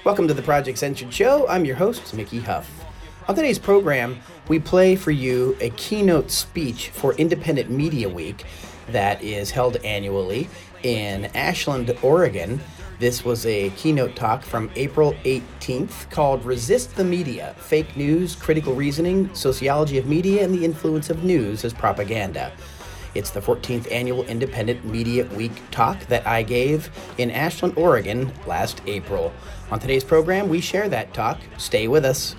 Welcome to the Project Censored Show. I'm your host, Mickey Huff. On today's program, we play for you a keynote speech for Independent Media Week that is held annually in Ashland, Oregon. This was a keynote talk from April 18th called Resist the Media, Fake News, Critical Reasoning, Sociology of Media, and the Influence of News as Propaganda. It's the 14th annual Independent Media Week talk that I gave in Ashland, Oregon last April. On today's program, we share that talk. Stay with us.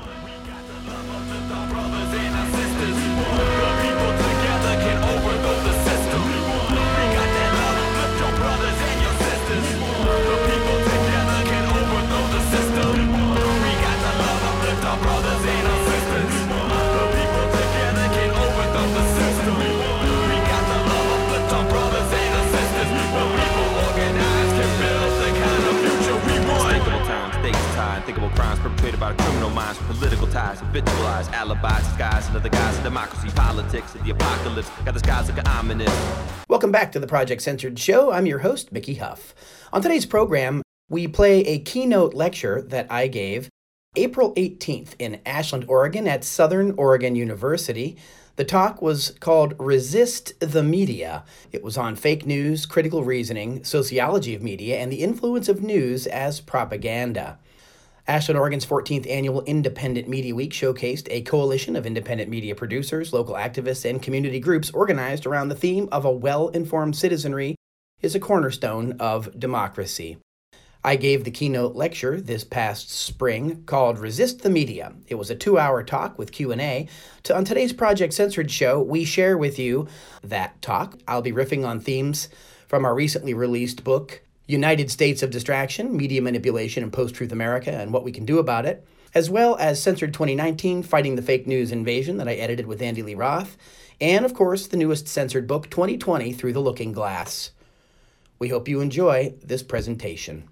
Crimes perpetrated by the criminal minds, political ties, habitualized alibis, disguised under the guise of democracy, politics, and the apocalypse. Got the skies looking ominous. Welcome back to the Project Censored Show. I'm your host, Mickey Huff. On today's program, we play a keynote lecture that I gave April 18th in Ashland, Oregon at Southern Oregon University. The talk was called Resist the Media. It was on fake news, critical reasoning, sociology of media, and the influence of news as propaganda. Ashland, Oregon's 14th annual Independent Media Week showcased a coalition of independent media producers, local activists, and community groups organized around the theme of a well-informed citizenry is a cornerstone of democracy. I gave the keynote lecture this past spring called Resist the Media. It was a 2-hour talk with Q&A. On today's Project Censored show, we share with you that talk. I'll be riffing on themes from our recently released book, United States of Distraction, Media Manipulation in Post-Truth America and What We Can Do About It, as well as Censored 2019, Fighting the Fake News Invasion that I edited with Andy Lee Roth, and of course the newest censored book, 2020, Through the Looking Glass. We hope you enjoy this presentation.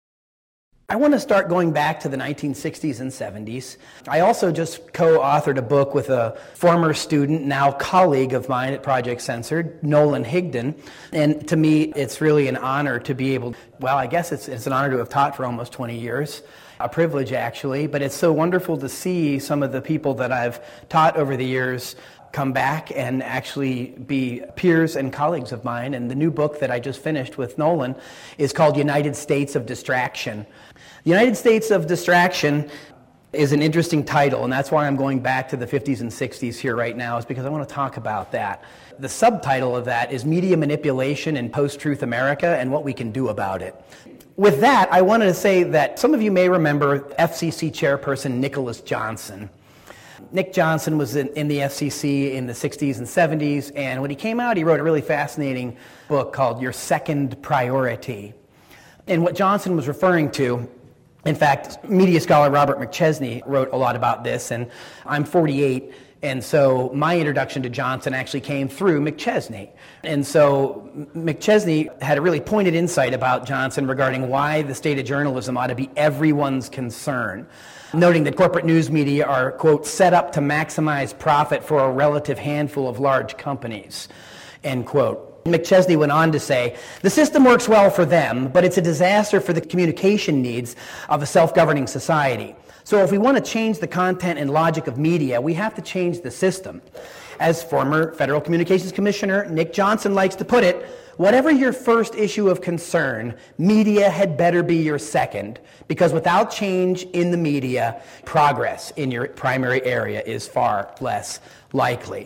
I want to start going back to the 1960s and 70s. I also just co-authored a book with a former student, now colleague of mine at Project Censored, Nolan Higdon. And to me, it's really an honor to be able, well, I guess it's an honor to have taught for almost 20 years. A privilege, actually. But it's so wonderful to see some of the people that I've taught over the years come back and actually be peers and colleagues of mine. And the new book that I just finished with Nolan is called United States of Distraction. The United States of Distraction is an interesting title, and that's why I'm going back to the 50s and 60s here right now, is because I want to talk about that. The subtitle of that is Media Manipulation in Post-Truth America and What We Can Do About It. With that, I wanted to say that some of you may remember FCC chairperson Nicholas Johnson. Nick Johnson was in the FCC in the 60s and 70s, and when he came out, he wrote a really fascinating book called Your Second Priority. And what Johnson was referring to, in fact, media scholar Robert McChesney wrote a lot about this, and I'm 48, and so my introduction to Johnson actually came through McChesney. And so McChesney had a really pointed insight about Johnson regarding why the state of journalism ought to be everyone's concern, noting that corporate news media are, quote, set up to maximize profit for a relative handful of large companies, end quote. McChesney went on to say, the system works well for them, but it's a disaster for the communication needs of a self-governing society. So if we want to change the content and logic of media, we have to change the system. As former Federal Communications Commissioner Nick Johnson likes to put it, whatever your first issue of concern, media had better be your second, because without change in the media, progress in your primary area is far less likely.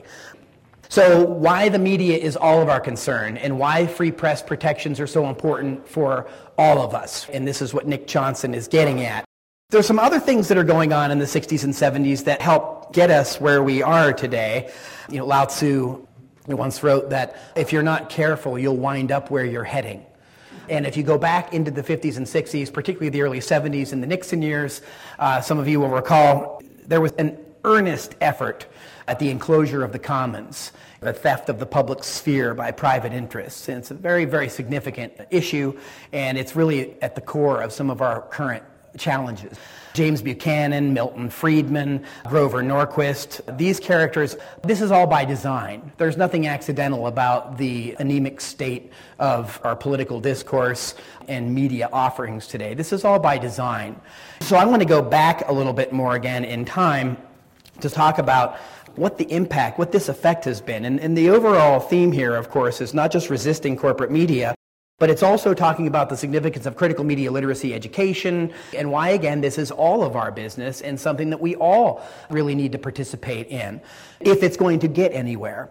So why the media is all of our concern, and why free press protections are so important for all of us. And this is what Nick Johnson is getting at. There's some other things that are going on in the 60s and 70s that help get us where we are today. Lao Tzu once wrote that if you're not careful, you'll wind up where you're heading. And if you go back into the 50s and 60s, particularly the early 70s and the Nixon years, some of you will recall there was an earnest effort at the enclosure of the commons, the theft of the public sphere by private interests. And it's a very, very significant issue, and it's really at the core of some of our current challenges. James Buchanan, Milton Friedman, Grover Norquist, these characters, this is all by design. There's nothing accidental about the anemic state of our political discourse and media offerings today. This is all by design. So I want to go back a little bit more again in time to talk about what the impact, what this effect has been. And the overall theme here, of course, is not just resisting corporate media, but it's also talking about the significance of critical media literacy education and why, again, this is all of our business and something that we all really need to participate in if it's going to get anywhere.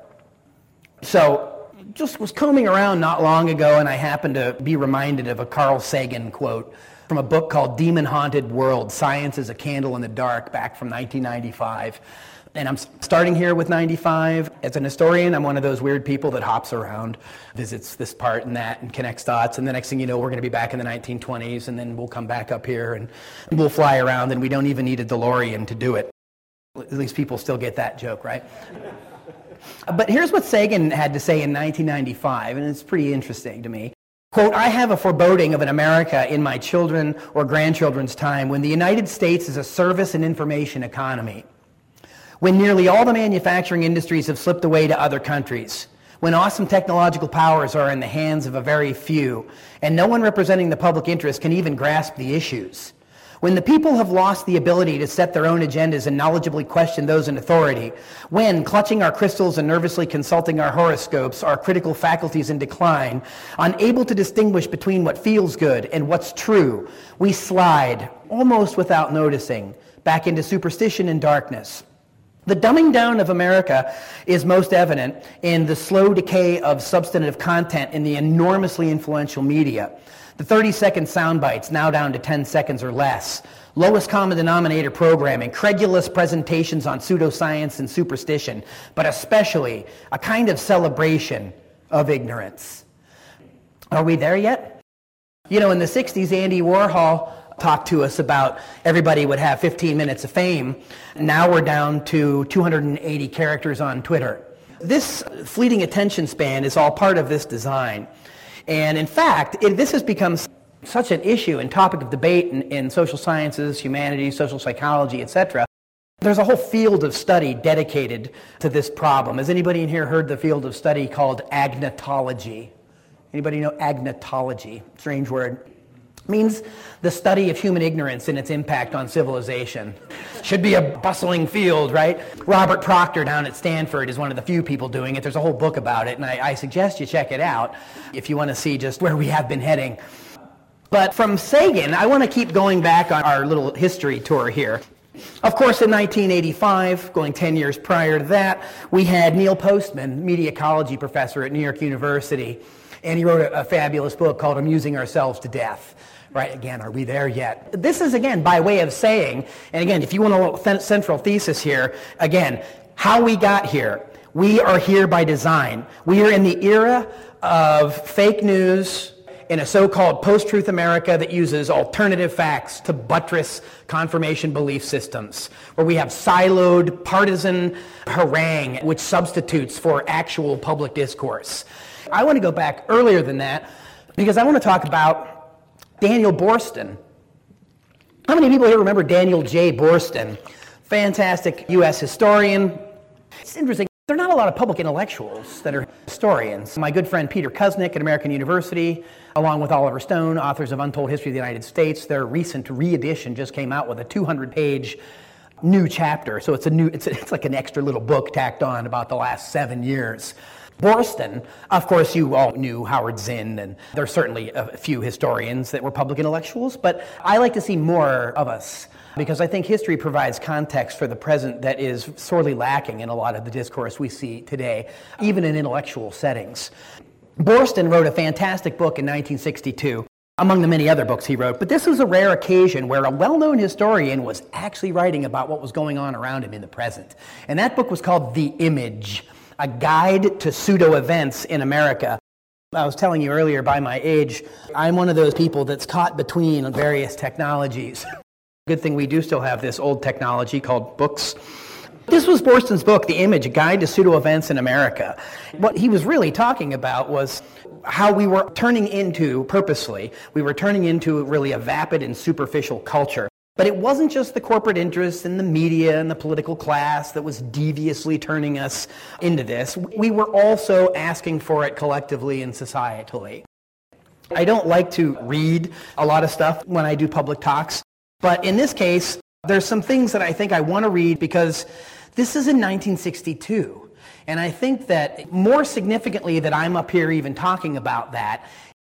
So just was combing around not long ago, and I happened to be reminded of a Carl Sagan quote from a book called Demon Haunted World, Science is a Candle in the Dark, back from 1995. And I'm starting here with 95. As an historian, I'm one of those weird people that hops around, visits this part and that, and connects dots. And the next thing you know, we're going to be back in the 1920s, and then we'll come back up here, and we'll fly around, and we don't even need a DeLorean to do it. At least people still get that joke, right? But here's what Sagan had to say in 1995, and it's pretty interesting to me. Quote, "I have a foreboding of an America in my children or grandchildren's time when the United States is a service and information economy. When nearly all the manufacturing industries have slipped away to other countries, when awesome technological powers are in the hands of a very few, and no one representing the public interest can even grasp the issues, when the people have lost the ability to set their own agendas and knowledgeably question those in authority, when, clutching our crystals and nervously consulting our horoscopes, our critical faculties in decline, unable to distinguish between what feels good and what's true, we slide, almost without noticing, back into superstition and darkness. The dumbing down of America is most evident in the slow decay of substantive content in the enormously influential media. The 30-second sound bites now down to 10 seconds or less. Lowest common denominator programming, credulous presentations on pseudoscience and superstition, but especially a kind of celebration of ignorance. Are we there yet? You know, in the 60s, Andy Warhol talked to us about everybody would have 15 minutes of fame. Now we're down to 280 characters on Twitter. This fleeting attention span is all part of this design. And in fact, this has become such an issue and topic of debate in social sciences, humanities, social psychology, etc. There's a whole field of study dedicated to this problem. Has anybody in here heard the field of study called agnotology? Anybody know agnotology? Strange word. Means the study of human ignorance and its impact on civilization. Should be a bustling field, right? Robert Proctor down at Stanford is one of the few people doing it. There's a whole book about it, and I suggest you check it out if you want to see just where we have been heading. But from Sagan, I want to keep going back on our little history tour here. Of course, in 1985, going 10 years prior to that, we had Neil Postman, media ecology professor at New York University, and he wrote a fabulous book called Amusing Ourselves to Death. Right, again, are we there yet? This is, again, by way of saying, and again, if you want a little central thesis here, again, how we got here. We are here by design. We are in the era of fake news in a so-called post-truth America that uses alternative facts to buttress confirmation belief systems, where we have siloed partisan harangue which substitutes for actual public discourse. I want to go back earlier than that because I want to talk about Daniel Boorstin. How many people here remember Daniel J. Boorstin? Fantastic U.S. historian. It's interesting. There are not a lot of public intellectuals that are historians. My good friend Peter Kuznick at American University, along with Oliver Stone, authors of Untold History of the United States, their recent re-edition just came out with a 200-page new chapter. So it's like an extra little book tacked on about the last 7 years. Boorstin, of course, you all knew Howard Zinn, and there are certainly a few historians that were public intellectuals, but I like to see more of us because I think history provides context for the present that is sorely lacking in a lot of the discourse we see today, even in intellectual settings. Boorstin wrote a fantastic book in 1962, among the many other books he wrote, but this was a rare occasion where a well-known historian was actually writing about what was going on around him in the present. And that book was called The Image, a guide to pseudo-events in America. I was telling you earlier, by my age, I'm one of those people that's caught between various technologies. Good thing we do still have this old technology called books. This was Boorstin's book, The Image, A Guide to Pseudo-Events in America. What he was really talking about was how we were turning into, purposely, we were turning into really a vapid and superficial culture. But it wasn't just the corporate interests and the media and the political class that was deviously turning us into this. We were also asking for it collectively and societally. I don't like to read a lot of stuff when I do public talks, but in this case, there's some things that I think I want to read because this is in 1962. And I think that more significantly that I'm up here even talking about that,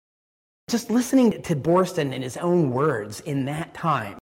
just listening to Boorstin in his own words in that time.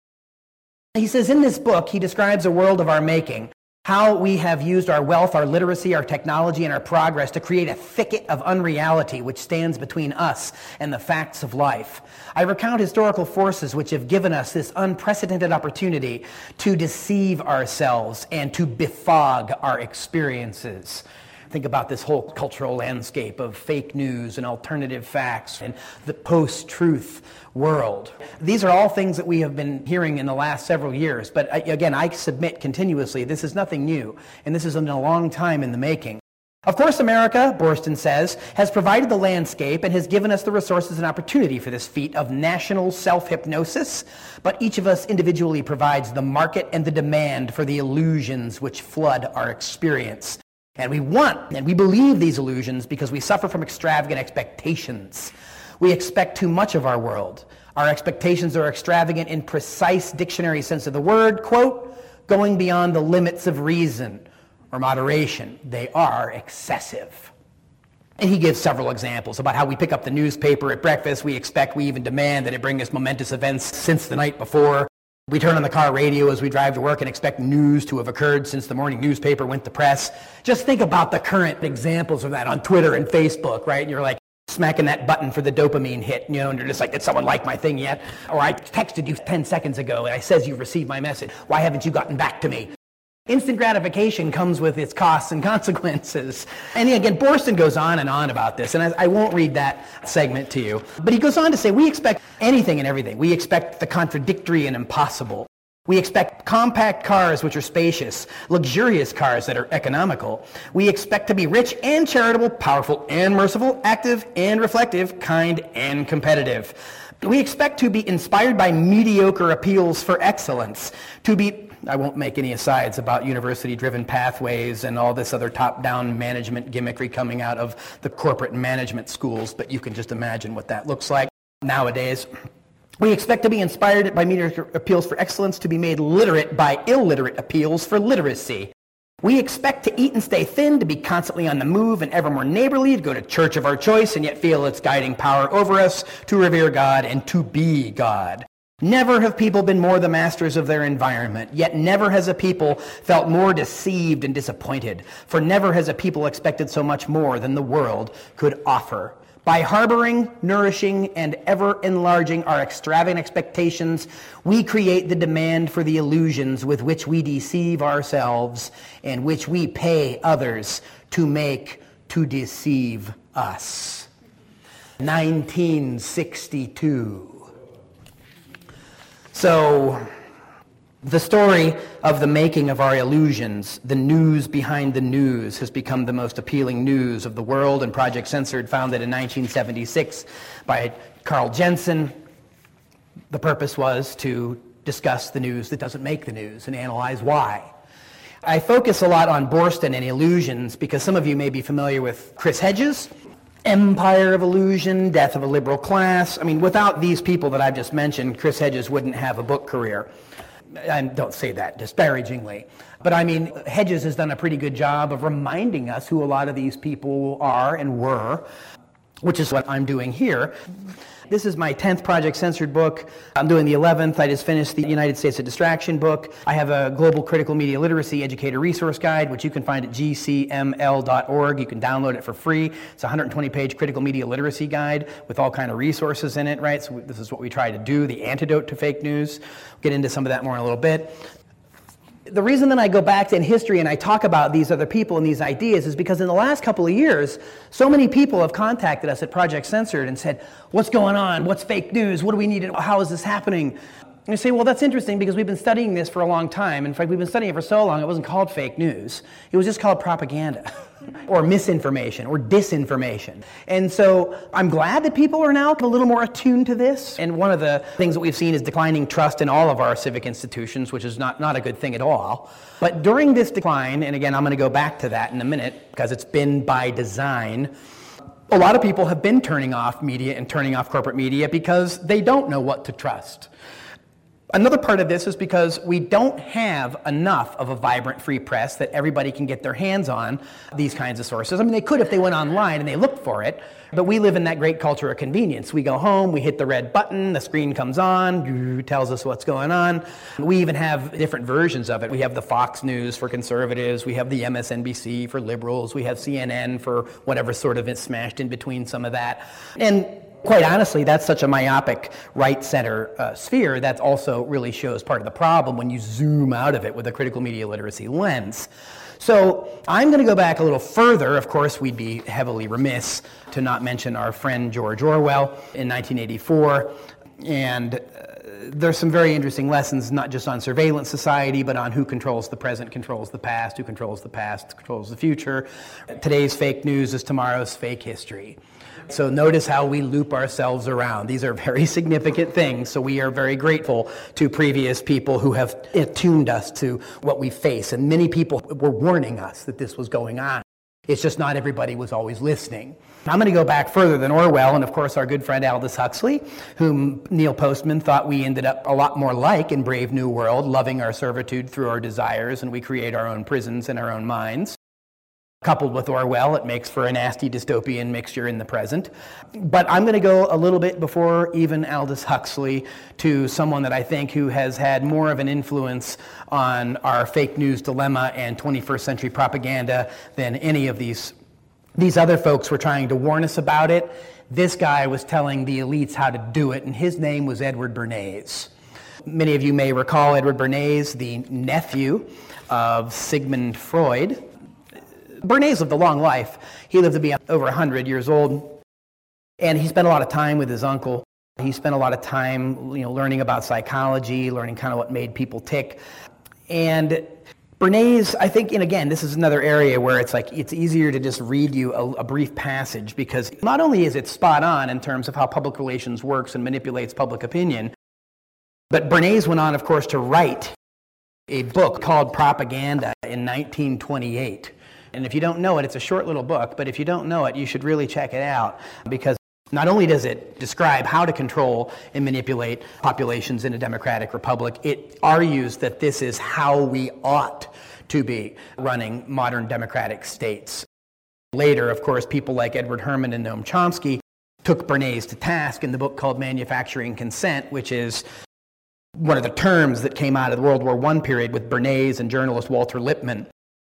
He says in this book, he describes a world of our making, how we have used our wealth, our literacy, our technology, and our progress to create a thicket of unreality which stands between us and the facts of life. I recount historical forces which have given us this unprecedented opportunity to deceive ourselves and to befog our experiences. Think about this whole cultural landscape of fake news and alternative facts and the post-truth world. These are all things that we have been hearing in the last several years, but again, I submit continuously, this is nothing new, and this is in a long time in the making. Of course, America, Boorstin says, has provided the landscape and has given us the resources and opportunity for this feat of national self-hypnosis, but each of us individually provides the market and the demand for the illusions which flood our experience. And we want and we believe these illusions because we suffer from extravagant expectations. We expect too much of our world. Our expectations are extravagant in precise dictionary sense of the word, quote, going beyond the limits of reason or moderation. They are excessive. And he gives several examples about how we pick up the newspaper at breakfast. We expect, we even demand that it bring us momentous events since the night before. We turn on the car radio as we drive to work and expect news to have occurred since the morning newspaper went to press. Just think about the current examples of that on Twitter and Facebook, right? And you're like smacking that button for the dopamine hit, you know, and you're just like, did someone like my thing yet? Or I texted you 10 seconds ago and I says you've received my message. Why haven't you gotten back to me? Instant gratification comes with its costs and consequences. And again, Boorstin goes on and on about this, and I won't read that segment to you. But he goes on to say, we expect anything and everything. We expect the contradictory and impossible. We expect compact cars which are spacious, luxurious cars that are economical. We expect to be rich and charitable, powerful and merciful, active and reflective, kind and competitive. We expect to be inspired by mediocre appeals for excellence, to be, I won't make any asides about university-driven pathways and all this other top-down management gimmickry coming out of the corporate management schools, but you can just imagine what that looks like nowadays. We expect to be inspired by mediocre appeals for excellence, to be made literate by illiterate appeals for literacy. We expect to eat and stay thin, to be constantly on the move and ever more neighborly, to go to church of our choice and yet feel its guiding power over us, to revere God and to be God. Never have people been more the masters of their environment, yet never has a people felt more deceived and disappointed, for never has a people expected so much more than the world could offer. By harboring, nourishing, and ever enlarging our extravagant expectations, we create the demand for the illusions with which we deceive ourselves and which we pay others to make to deceive us. 1962. So, the story of the making of our illusions, the news behind the news, has become the most appealing news of the world, and Project Censored, founded in 1976 by Carl Jensen. The purpose was to discuss the news that doesn't make the news and analyze why. I focus a lot on Boorstin and illusions because some of you may be familiar with Chris Hedges, Empire of Illusion, Death of a Liberal Class. I mean, without these people that I've just mentioned, Chris Hedges wouldn't have a book career. I don't say that disparagingly. But I mean, Hedges has done a pretty good job of reminding us who a lot of these people are and were, which is what I'm doing here. This is my 10th Project Censored book. I'm doing the 11th. I just finished the United States of Distraction book. I have a Global Critical Media Literacy Educator Resource Guide, which you can find at gcml.org. You can download it for free. It's a 120-page critical media literacy guide with all kind of resources in it, right? So this is what we try to do, the antidote to fake news. We'll get into some of that more in a little bit. The reason that I go back in history and I talk about these other people and these ideas is because in the last couple of years, so many people have contacted us at Project Censored and said, what's going on? What's fake news? What do we need? How is this happening? you say, well, that's interesting because we've been studying this for a long time. In fact, we've been studying it for so long, it wasn't called fake news. It was just called propaganda or misinformation or disinformation. And so I'm glad that people are now a little more attuned to this. And one of the things that we've seen is declining trust in all of our civic institutions, which is not a good thing at all. But during this decline, and again, I'm going to go back to that in a minute because it's been by design, a lot of people have been turning off media and turning off corporate media because they don't know what to trust. Another part of this is because we don't have enough of a vibrant free press that everybody can get their hands on these kinds of sources. I mean, they could if they went online and they looked for it, but we live in that great culture of convenience. We go home, we hit the red button, the screen comes on, tells us what's going on. We even have different versions of it. We have the Fox News for conservatives, we have the MSNBC for liberals, we have CNN for whatever sort of is smashed in between some of that. And quite honestly, that's such a myopic right-center sphere that also really shows part of the problem when you zoom out of it with a critical media literacy lens. So I'm going to go back a little further. Of course, we'd be heavily remiss to not mention our friend George Orwell in 1984. And there's some very interesting lessons, not just on surveillance society, but on who controls the present, controls the past, who controls the past, controls the future. Today's fake news is tomorrow's fake history. So notice how we loop ourselves around. These are very significant things, so we are very grateful to previous people who have attuned us to what we face. And many people were warning us that this was going on. It's just not everybody was always listening. I'm going to go back further than Orwell, and of course our good friend Aldous Huxley, whom Neil Postman thought we ended up a lot more like in Brave New World, loving our servitude through our desires, and we create our own prisons in our own minds. Coupled with Orwell, it makes for a nasty dystopian mixture in the present. But I'm going to go a little bit before even Aldous Huxley to someone that I think who has had more of an influence on our fake news dilemma and 21st century propaganda than any of these other folks were trying to warn us about it. This guy was telling the elites how to do it, and his name was Edward Bernays. Many of you may recall Edward Bernays, the nephew of Sigmund Freud. Bernays lived a long life. He lived to be over 100 years old, and he spent a lot of time with his uncle. He spent a lot of time, learning about psychology, learning kind of what made people tick. And Bernays, I think, and again, this is another area where it's easier to just read you a brief passage, because not only is it spot on in terms of how public relations works and manipulates public opinion, but Bernays went on, of course, to write a book called Propaganda in 1928. And if you don't know it, it's a short little book, but if you don't know it, you should really check it out, because not only does it describe how to control and manipulate populations in a democratic republic, it argues that this is how we ought to be running modern democratic states. Later, of course, people like Edward Herman and Noam Chomsky took Bernays to task in the book called Manufacturing Consent, which is one of the terms that came out of the World War I period with Bernays and journalist Walter Lippmann,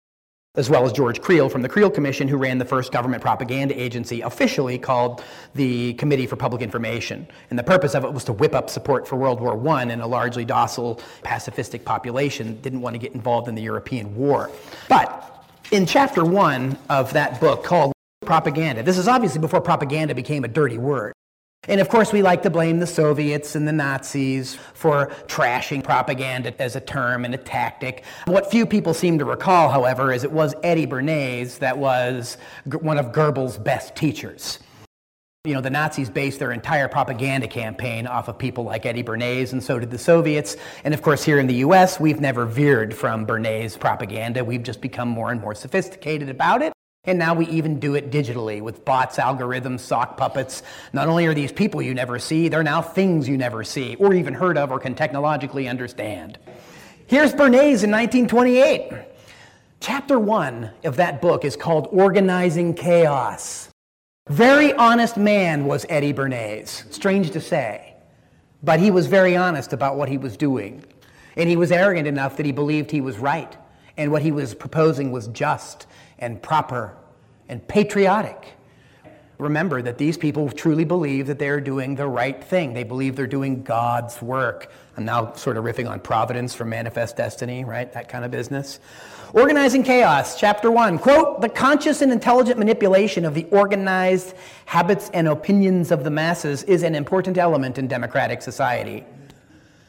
as well as George Creel from the Creel Commission, who ran the first government propaganda agency, officially called the Committee for Public Information. And the purpose of it was to whip up support for World War I, and a largely docile, pacifistic population didn't want to get involved in the European war. But in chapter 1 of that book called Propaganda, this is obviously before propaganda became a dirty word. And of course, we like to blame the Soviets and the Nazis for trashing propaganda as a term and a tactic. What few people seem to recall, however, is it was Eddie Bernays that was one of Goebbels' best teachers. The Nazis based their entire propaganda campaign off of people like Eddie Bernays, and so did the Soviets. And of course, here in the US, we've never veered from Bernays' propaganda. We've just become more and more sophisticated about it. And now we even do it digitally with bots, algorithms, sock puppets. Not only are these people you never see, they're now things you never see, or even heard of, or can technologically understand. Here's Bernays in 1928. Chapter 1 of that book is called Organizing Chaos. Very honest man was Eddie Bernays, strange to say. But he was very honest about what he was doing. And he was arrogant enough that he believed he was right, and what he was proposing was just and proper and patriotic. Remember that these people truly believe that they're doing the right thing. They believe they're doing God's work. I'm now sort of riffing on Providence from Manifest Destiny, right? That kind of business. Organizing Chaos, chapter 1, quote, "The conscious and intelligent manipulation of the organized habits and opinions of the masses is an important element in democratic society."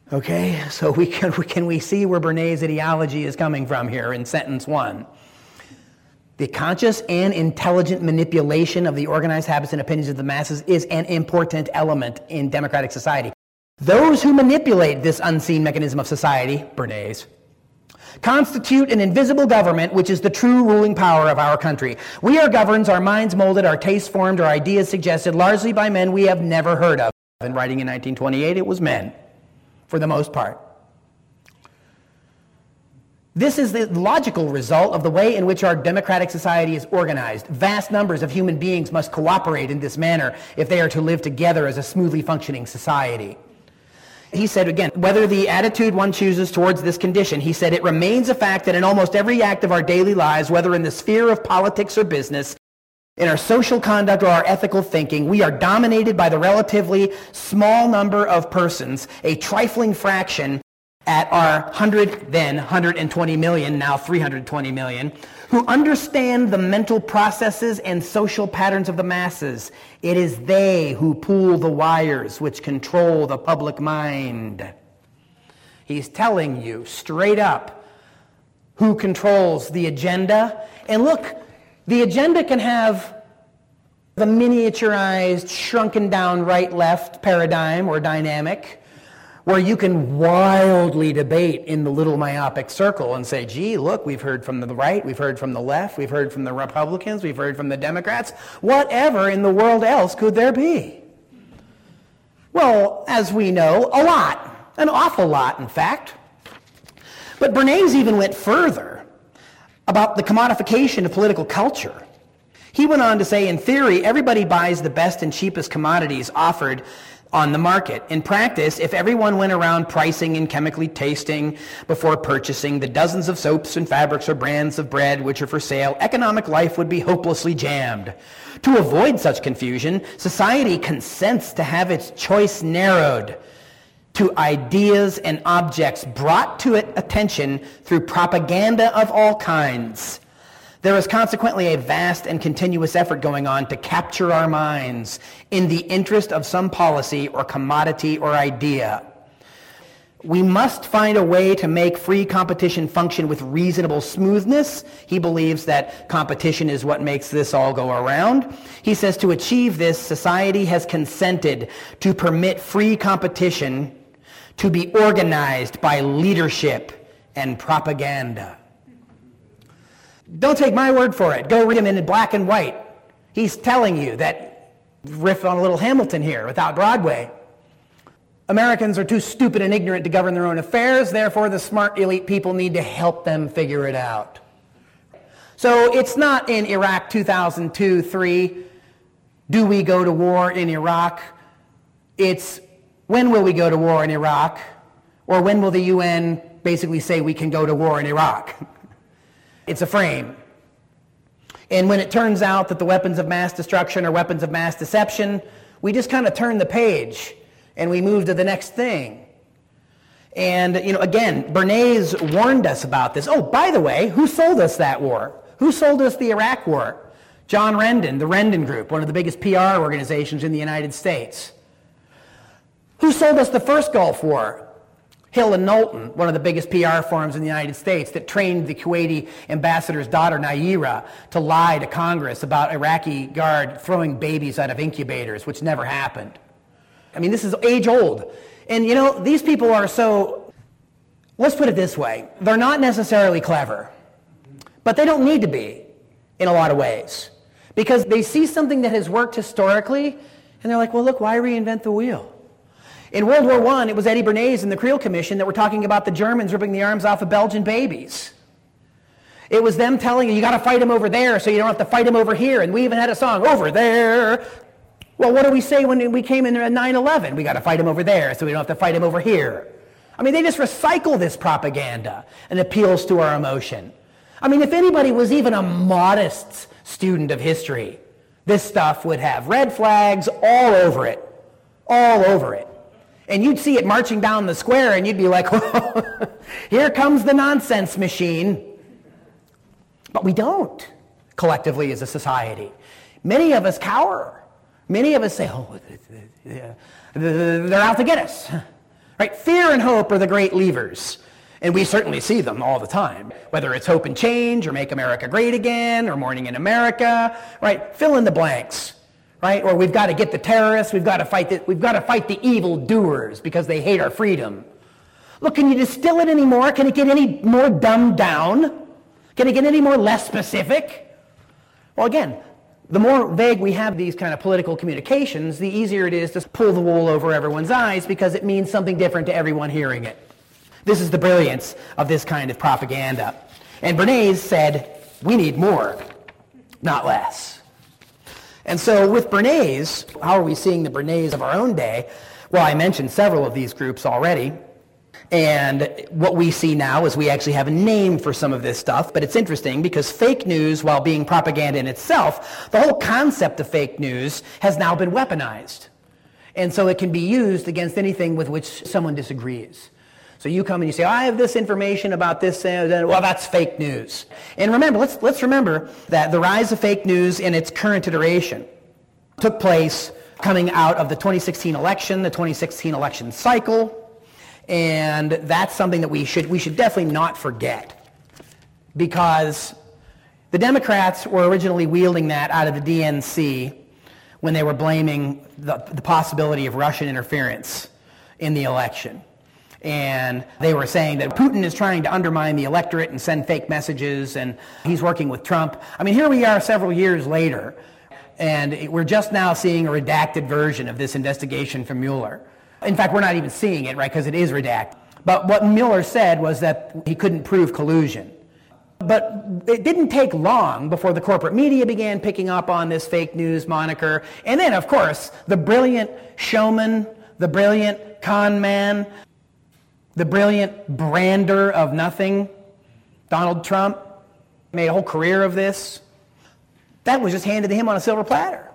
Okay, so can we see where Bernays' ideology is coming from here in sentence 1? The conscious and intelligent manipulation of the organized habits and opinions of the masses is an important element in democratic society. Those who manipulate this unseen mechanism of society, Bernays, constitute an invisible government which is the true ruling power of our country. We are governed, our minds molded, our tastes formed, our ideas suggested largely by men we have never heard of. In writing in 1928, it was men, for the most part. This is the logical result of the way in which our democratic society is organized. Vast numbers of human beings must cooperate in this manner if they are to live together as a smoothly functioning society. He said, again, whether the attitude one chooses towards this condition, he said, it remains a fact that in almost every act of our daily lives, whether in the sphere of politics or business, in our social conduct or our ethical thinking, we are dominated by the relatively small number of persons, a trifling fraction at our 120 million, now 320 million, who understand the mental processes and social patterns of the masses. It is they who pull the wires which control the public mind. He's telling you straight up who controls the agenda. And look, the agenda can have the miniaturized, shrunken down right-left paradigm or dynamic, where you can wildly debate in the little myopic circle and say, gee, look, we've heard from the right, we've heard from the left, we've heard from the Republicans, we've heard from the Democrats. Whatever in the world else could there be? Well, as we know, a lot. An awful lot, in fact. But Bernays even went further about the commodification of political culture. He went on to say, in theory, everybody buys the best and cheapest commodities offered on the market. In practice, if everyone went around pricing and chemically tasting before purchasing the dozens of soaps and fabrics or brands of bread which are for sale, economic life would be hopelessly jammed. To avoid such confusion, society consents to have its choice narrowed to ideas and objects brought to its attention through propaganda of all kinds. There is consequently a vast and continuous effort going on to capture our minds in the interest of some policy or commodity or idea. We must find a way to make free competition function with reasonable smoothness. He believes that competition is what makes this all go around. He says to achieve this, society has consented to permit free competition to be organized by leadership and propaganda. Don't take my word for it. Go read him in black and white. He's telling you that, riff on a little Hamilton here without Broadway. Americans are too stupid and ignorant to govern their own affairs, therefore the smart elite people need to help them figure it out. So it's not in Iraq 2002-3, do we go to war in Iraq? It's when will we go to war in Iraq? Or when will the UN basically say we can go to war in Iraq? It's a frame. And when it turns out that the weapons of mass destruction are weapons of mass deception, we just kind of turn the page and we move to the next thing. And, again, Bernays warned us about this. Oh, by the way, who sold us that war? Who sold us the Iraq war? John Rendon, the Rendon Group, one of the biggest PR organizations in the United States. Who sold us the first Gulf War? Hill and Knowlton, one of the biggest PR firms in the United States that trained the Kuwaiti ambassador's daughter, Naira, to lie to Congress about Iraqi Guard throwing babies out of incubators, which never happened. I mean, this is age old. And, these people are so, let's put it this way, they're not necessarily clever, but they don't need to be in a lot of ways. Because they see something that has worked historically, and they're like, well, look, why reinvent the wheel? In World War I, it was Eddie Bernays and the Creel Commission that were talking about the Germans ripping the arms off of Belgian babies. It was them telling you got to fight them over there so you don't have to fight them over here. And we even had a song, Over There. Well, what do we say when we came in 9/11? We got to fight them over there so we don't have to fight them over here. I mean, they just recycle this propaganda and appeals to our emotion. I mean, if anybody was even a modest student of history, this stuff would have red flags all over it. All over it. And you'd see it marching down the square and you'd be like, oh, here comes the nonsense machine. But we don't, collectively as a society. Many of us cower. Many of us say, oh, they're out to get us. Right? Fear and hope are the great levers. And we certainly see them all the time, whether it's hope and change or make America great again or morning in America, right? Fill in the blanks, right? Or we've got to get the terrorists, we've got to fight the evil doers because they hate our freedom. Look, can you distill it any more? Can it get any more dumbed down? Can it get any more less specific? Well, again, the more vague we have these kind of political communications, the easier it is to pull the wool over everyone's eyes because it means something different to everyone hearing it. This is the brilliance of this kind of propaganda. And Bernays said, we need more, not less. And so with Bernays, how are we seeing the Bernays of our own day? Well, I mentioned several of these groups already. And what we see now is we actually have a name for some of this stuff, but it's interesting because fake news, while being propaganda in itself, the whole concept of fake news has now been weaponized. And so it can be used against anything with which someone disagrees. So you come and you say, I have this information about this, well, that's fake news. And remember, let's remember that the rise of fake news in its current iteration took place coming out of the 2016 election, the 2016 election cycle, and that's something that we should definitely not forget, because the Democrats were originally wielding that out of the DNC when they were blaming the possibility of Russian interference in the election. And they were saying that Putin is trying to undermine the electorate and send fake messages, and he's working with Trump. I mean, here we are several years later, and we're just now seeing a redacted version of this investigation from Mueller. In fact, we're not even seeing it, right, because it is redacted. But what Mueller said was that he couldn't prove collusion. But it didn't take long before the corporate media began picking up on this fake news moniker. And then, of course, the brilliant showman, the brilliant con man, the brilliant brander of nothing, Donald Trump, made a whole career of this. That was just handed to him on a silver platter.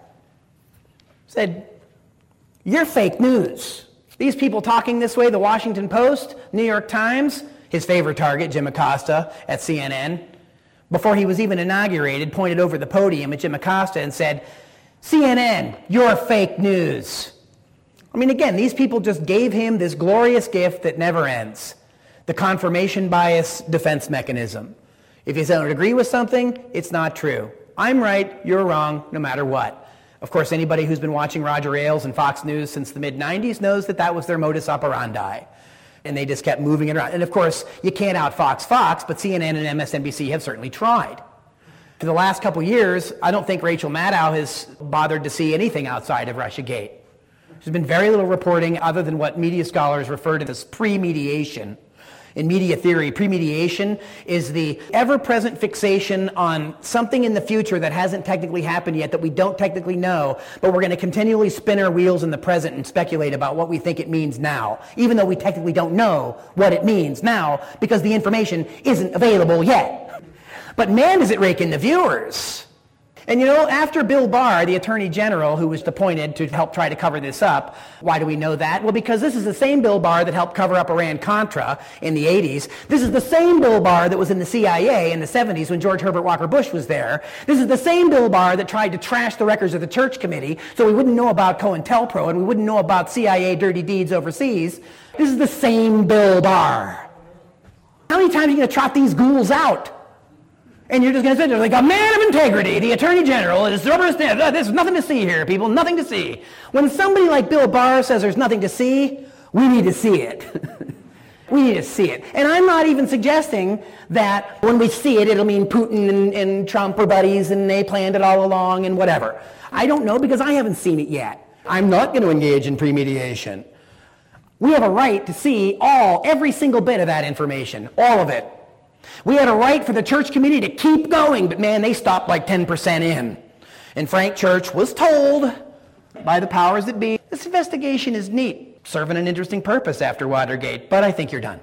Said, you're fake news. These people talking this way, the Washington Post, New York Times, his favorite target, Jim Acosta at CNN, before he was even inaugurated, pointed over the podium at Jim Acosta and said, CNN, you're fake news. I mean, again, these people just gave him this glorious gift that never ends, the confirmation bias defense mechanism. If you don't agree with something, it's not true. I'm right, you're wrong, no matter what. Of course, anybody who's been watching Roger Ailes and Fox News since the mid-90s knows that that was their modus operandi. And they just kept moving it around. And of course, you can't out-Fox Fox, but CNN and MSNBC have certainly tried. For the last couple years, I don't think Rachel Maddow has bothered to see anything outside of Russiagate. There's been very little reporting other than what media scholars refer to as pre-mediation. In media theory, pre-mediation is the ever-present fixation on something in the future that hasn't technically happened yet, that we don't technically know, but we're going to continually spin our wheels in the present and speculate about what we think it means now, even though we technically don't know what it means now because the information isn't available yet. But man, does it rake in the viewers. And you know, after Bill Barr, the Attorney General, who was appointed to help try to cover this up, why do we know that? Well, because this is the same Bill Barr that helped cover up Iran-Contra in the 80s. This is the same Bill Barr that was in the CIA in the 70s when George Herbert Walker Bush was there. This is the same Bill Barr that tried to trash the records of the Church Committee so we wouldn't know about COINTELPRO and we wouldn't know about CIA dirty deeds overseas. This is the same Bill Barr. How many times are you going to trot these ghouls out? And you're just going to sit there like a man of integrity, the Attorney General, is rubber stamp. There's nothing to see here, people, nothing to see. When somebody like Bill Barr says there's nothing to see, we need to see it. We need to see it. And I'm not even suggesting that when we see it, it'll mean Putin and Trump are buddies and they planned it all along and whatever. I don't know because I haven't seen it yet. I'm not going to engage in premediation. We have a right to see every single bit of that information, all of it. We had a right for the Church Committee to keep going, but man, they stopped like 10% in. And Frank Church was told by the powers that be, this investigation is neat, serving an interesting purpose after Watergate, but I think you're done.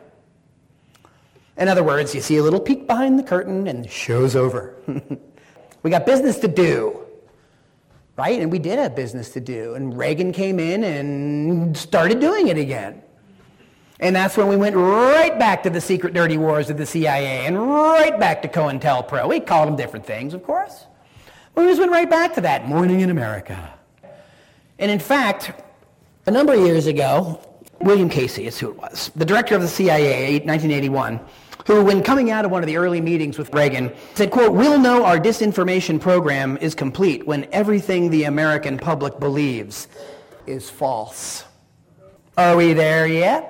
In other words, you see a little peek behind the curtain and the show's over. We got business to do, right? And we did have business to do. And Reagan came in and started doing it again. And that's when we went right back to the secret dirty wars of the CIA and right back to COINTELPRO. We called them different things, of course. We just went right back to that, morning in America. And in fact, a number of years ago, William Casey is who it was, the director of the CIA, 1981, who, when coming out of one of the early meetings with Reagan, said, quote, "We'll know our disinformation program is complete when everything the American public believes is false." Are we there yet?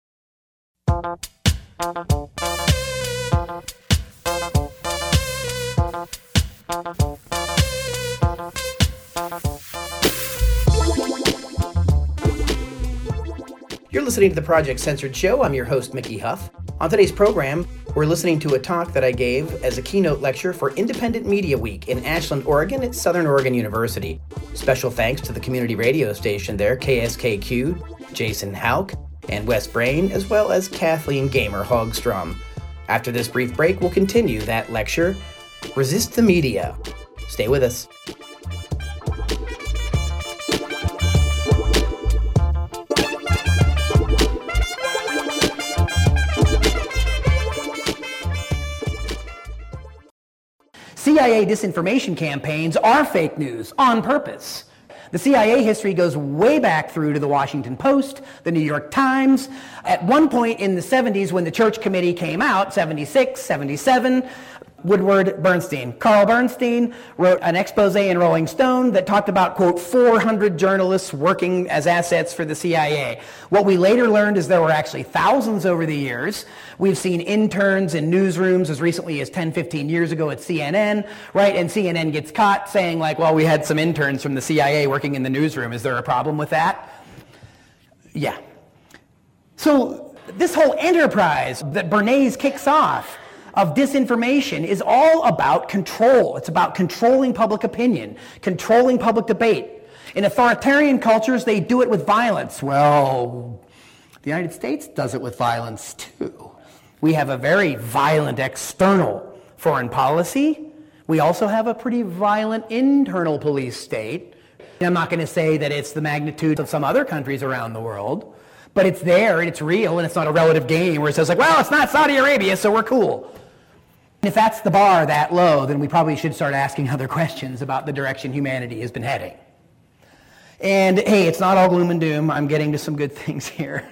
You're listening to the Project Censored Show. I'm your host, Mickey Huff. On today's program, we're listening to a talk that I gave as a keynote lecture for Independent Media Week in Ashland, Oregon at Southern Oregon University. Special thanks to the community radio station there, KSKQ, Jason Hauk, and Wes Brain, as well as Kathleen Gamer Hogstrom. After this brief break, we'll continue that lecture, Resist the Media. Stay with us. CIA disinformation campaigns are fake news on purpose. The CIA history goes way back through to the Washington Post, the New York Times. At one point in the 70s when the Church Committee came out, 76, 77, Carl Bernstein wrote an expose in Rolling Stone that talked about, quote, 400 journalists working as assets for the CIA. What we later learned is there were actually thousands over the years. We've seen interns in newsrooms as recently as 10, 15 years ago at CNN, right? And CNN gets caught saying, like, well, we had some interns from the CIA working in the newsroom. Is there a problem with that? Yeah. So this whole enterprise that Bernays kicks off of disinformation is all about control. It's about controlling public opinion, controlling public debate. In authoritarian cultures, they do it with violence. Well, the United States does it with violence too. We have a very violent external foreign policy. We also have a pretty violent internal police state. I'm not going to say that it's the magnitude of some other countries around the world, but it's there and it's real, and it's not a relative game where it says, like, well, it's not Saudi Arabia, so we're cool. If that's the bar that low, then we probably should start asking other questions about the direction humanity has been heading. And hey, it's not all gloom and doom. I'm getting to some good things here.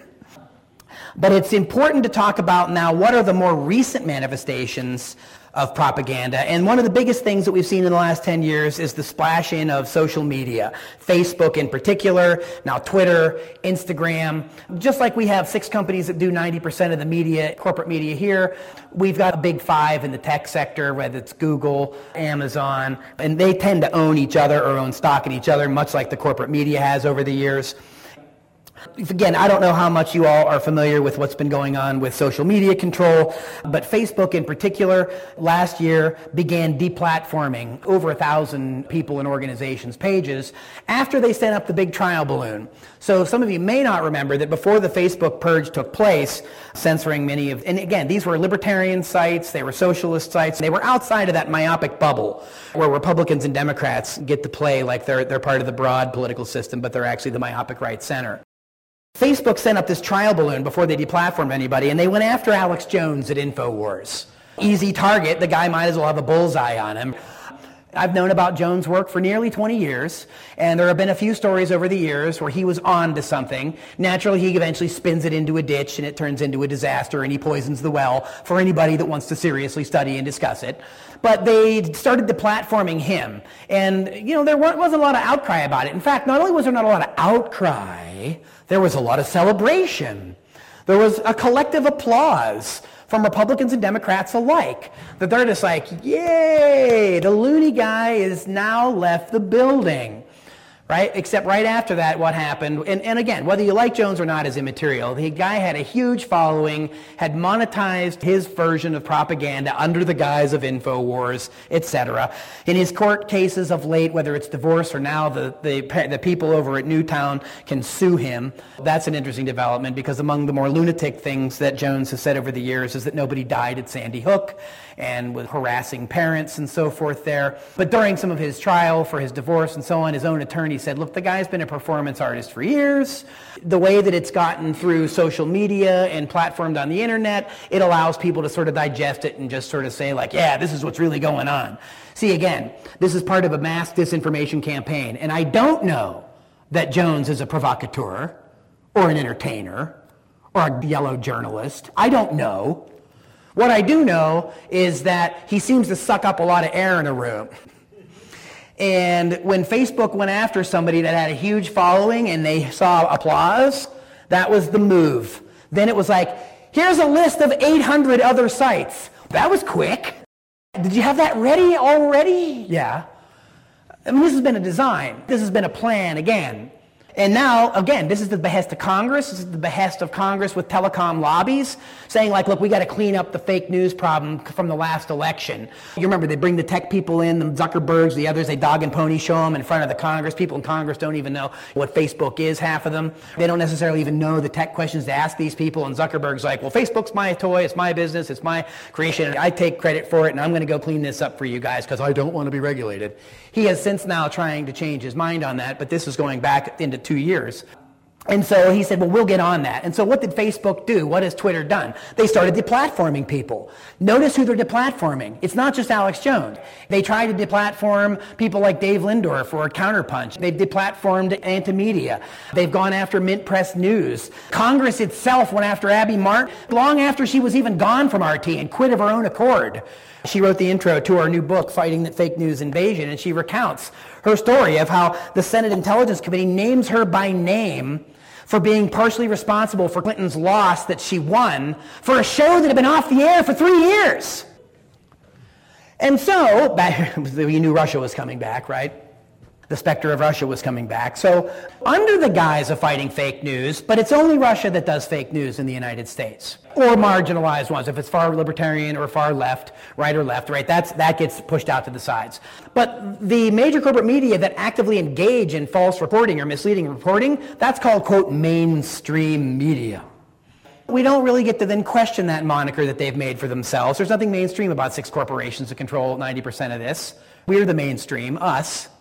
But it's important to talk about now what are the more recent manifestations of propaganda. And one of the biggest things that we've seen in the last 10 years is the splash in of social media. Facebook in particular, now Twitter, Instagram. Just like we have 6 companies that do 90% of the media, corporate media here, we've got a big 5 in the tech sector, whether it's Google, Amazon, and they tend to own each other or own stock in each other, much like the corporate media has over the years. Again, I don't know how much you all are familiar with what's been going on with social media control, but Facebook in particular last year began deplatforming over 1,000 people and organizations' pages after they sent up the big trial balloon. So some of you may not remember that before the Facebook purge took place, censoring many of, and again, these were libertarian sites, they were socialist sites, they were outside of that myopic bubble where Republicans and Democrats get to play like they're part of the broad political system, but they're actually the myopic right center. Facebook sent up this trial balloon before they deplatformed anybody, and they went after Alex Jones at InfoWars. Easy target, the guy might as well have a bullseye on him. I've known about Jones' work for nearly 20 years, and there have been a few stories over the years where he was on to something. Naturally, he eventually spins it into a ditch, and it turns into a disaster, and he poisons the well for anybody that wants to seriously study and discuss it. But they started deplatforming him, and there wasn't a lot of outcry about it. In fact, not only was there not a lot of outcry, there was a lot of celebration. There was a collective applause from Republicans and Democrats alike, that they're just like, yay, the loony guy has now left the building, right? Except right after that, what happened, and again, whether you like Jones or not is immaterial. The guy had a huge following, had monetized his version of propaganda under the guise of InfoWars, etc. In his court cases of late, whether it's divorce or now the people over at Newtown can sue him. That's an interesting development, because among the more lunatic things that Jones has said over the years is that nobody died at Sandy Hook and with harassing parents and so forth there. But during some of his trial for his divorce and so on, his own attorney said, look, the guy's been a performance artist for years. The way that it's gotten through social media and platformed on the internet, it allows people to sort of digest it and just sort of say, like, yeah, this is what's really going on. See, again, this is part of a mass disinformation campaign, and I don't know that Jones is a provocateur or an entertainer or a yellow journalist. I don't know. What I do know is that he seems to suck up a lot of air in a room. And when Facebook went after somebody that had a huge following and they saw applause, that was the move. Then it was like, here's a list of 800 other sites. That was quick. Did you have that ready already? Yeah. I mean, this has been a design. This has been a plan again. And now, again, this is the behest of Congress. This is the behest of Congress with telecom lobbies saying, like, look, we got to clean up the fake news problem from the last election. You remember, they bring the tech people in, the Zuckerbergs, the others, they dog and pony show them in front of the Congress. People in Congress don't even know what Facebook is, half of them. They don't necessarily even know the tech questions to ask these people. And Zuckerberg's like, well, Facebook's my toy, it's my business, it's my creation. I take credit for it, and I'm going to go clean this up for you guys because I don't want to be regulated. He has since now trying to change his mind on that, but this is going back into 2 years. And so he said, well, we'll get on that. And so what did Facebook do? What has Twitter done? They started deplatforming people. Notice who they're deplatforming. It's not just Alex Jones. They tried to deplatform people like Dave Lindorf or Counterpunch. They've deplatformed Antimedia. They've gone after Mint Press News. Congress itself went after Abby Martin long after she was even gone from RT and quit of her own accord. She wrote the intro to our new book, Fighting the Fake News Invasion, and she recounts her story of how the Senate Intelligence Committee names her by name for being partially responsible for Clinton's loss that she won for a show that had been off the air for 3 years. And so, we knew Russia was coming back, right? The specter of Russia was coming back. So, under the guise of fighting fake news, but it's only Russia that does fake news in the United States, or marginalized ones. If it's far libertarian or far left, right, that gets pushed out to the sides. But the major corporate media that actively engage in false reporting or misleading reporting, that's called, quote, mainstream media. We don't really get to then question that moniker that they've made for themselves. There's nothing mainstream about 6 corporations that control 90% of this. We're the mainstream, us.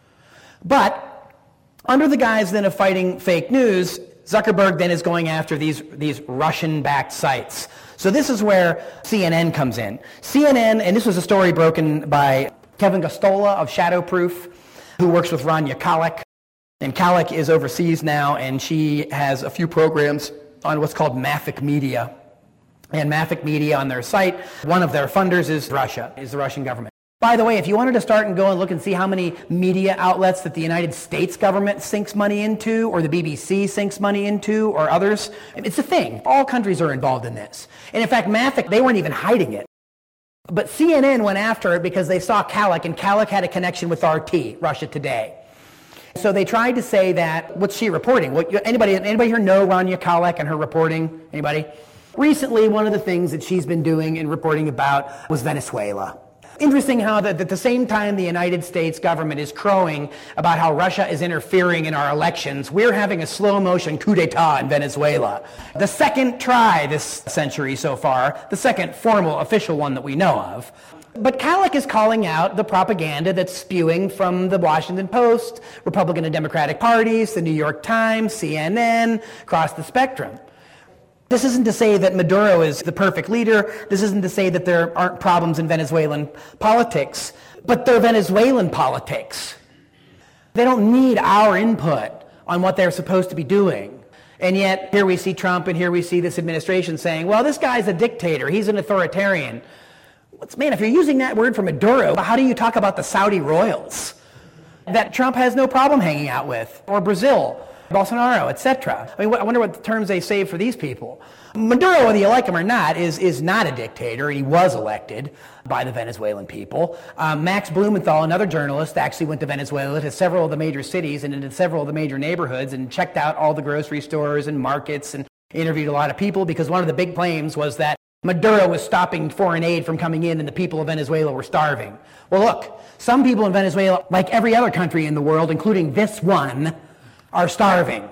But under the guise then of fighting fake news, Zuckerberg then is going after these Russian-backed sites. So this is where CNN comes in. CNN, and this was a story broken by Kevin Gosztola of Shadowproof, who works with Rania Khalek. And Khalek is overseas now, and she has a few programs on what's called Mafic Media. And Mafic Media on their site, one of their funders is Russia, is the Russian government. By the way, if you wanted to start and go and look and see how many media outlets that the United States government sinks money into, or the BBC sinks money into, or others, it's a thing. All countries are involved in this. And in fact, Mafic, they weren't even hiding it. But CNN went after it because they saw Khalek, and Khalek had a connection with RT, Russia Today. So they tried to say that, what's she reporting? Anybody here know Rania Khalek and her reporting? Anybody? Recently, one of the things that she's been doing and reporting about was Venezuela. Interesting how that at the same time the United States government is crowing about how Russia is interfering in our elections, we're having a slow-motion coup d'etat in Venezuela. The second try this century so far, the second formal official one that we know of. But Khalek is calling out the propaganda that's spewing from the Washington Post, Republican and Democratic parties, the New York Times, CNN, across the spectrum. This isn't to say that Maduro is the perfect leader. This isn't to say that there aren't problems in Venezuelan politics, but they're Venezuelan politics. They don't need our input on what they're supposed to be doing. And yet, here we see Trump and here we see this administration saying, well, this guy's a dictator. He's an authoritarian. Man, if you're using that word for Maduro, how do you talk about the Saudi royals that Trump has no problem hanging out with, or Brazil, Bolsonaro, etc.? I mean, I wonder what the terms they say for these people. Maduro, whether you like him or not, is not a dictator. He was elected by the Venezuelan people. Max Blumenthal, another journalist, actually went to Venezuela to several of the major cities and into several of the major neighborhoods and checked out all the grocery stores and markets and interviewed a lot of people, because one of the big claims was that Maduro was stopping foreign aid from coming in and the people of Venezuela were starving. Well, look, some people in Venezuela, like every other country in the world, including this one, are starving,